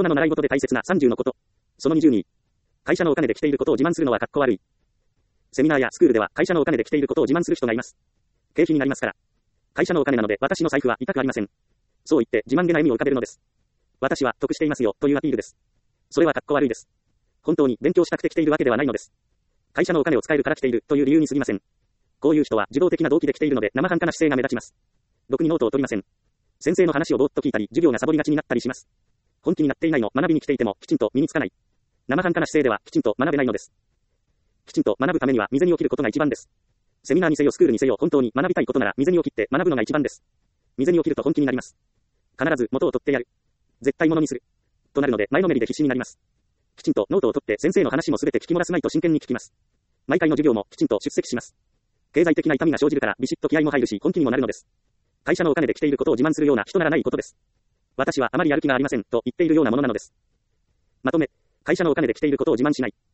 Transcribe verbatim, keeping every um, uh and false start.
人の習い事で大切なさんじゅうのこと。そのにじゅうに。会社のお金で来ていることを自慢するのはかっこ悪い。セミナーやスクールでは会社のお金で来ていることを自慢する人がいます。経費になりますから。会社のお金なので私の財布は痛くありません。そう言って自慢げな笑みを浮かべるのです。私は得していますよというアピールです。それはかっこ悪いです。本当に勉強したくて来ているわけではないのです。会社のお金を使えるから来ているという理由に過ぎません。こういう人は受動的な動機で来ているので生半可な姿勢が目立ちます。ろくにノートを取りません。先生の話をぼーっと聞いたり、授業がサボりがちになったりします。本気になっていないの、学びに来ていてもきちんと身につかない。生半可な姿勢ではきちんと学べないのです。きちんと学ぶためには未然に起きることが一番です。セミナーにせよスクールにせよ本当に学びたいことなら未然に起きて学ぶのが一番です。未然に起きると本気になります。必ず元を取ってやる。絶対ものにする。となるので前のめりで必死になります。きちんとノートを取って先生の話もすべて聞き漏らすまいと真剣に聞きます。毎回の授業もきちんと出席します。経済的な痛みが生じるからビシッと気合も入るし本気にもなるのです。会社のお金で来ていることを自慢するような人ならないことです。私はあまりやる気がありませんと言っているようなものなのです。まとめ、会社のお金で来ていることを自慢しない。